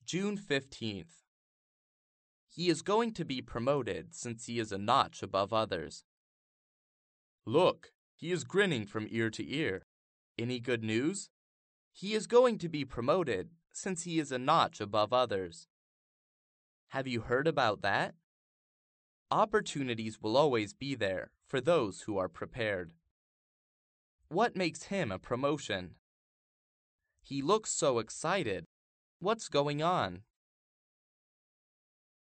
June 15th. He is going to be promoted since he is a notch above others. Look, he is grinning from ear to ear. Any good news? He is going to be promoted since he is a notch above others. Have you heard about that? Opportunities will always be there for those who are prepared. What makes him a promotion? He looks so excited. What's going on?